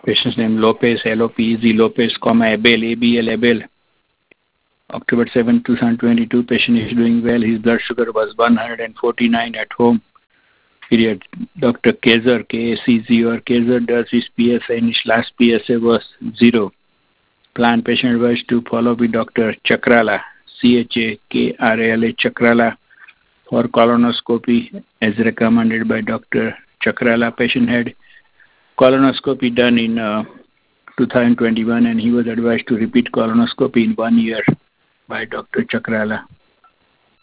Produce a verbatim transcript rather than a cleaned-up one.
Patient's name Lopez, L O P E Z Lopez, comma Abel, A B L Abel. October seventh, twenty twenty-two. Patient is doing well. His blood sugar was one hundred forty-nine at home. Period. Doctor Kaiser, K A C Z or Kaiser does his P S A and his last P S A was zero. Plan patient advised to follow with Doctor Chakrala, C H A K R A L A Chakrala for colonoscopy as recommended by Doctor Chakrala. Patient had colonoscopy done in uh, two thousand twenty-one and he was advised to repeat colonoscopy in one year by Doctor Chakrala.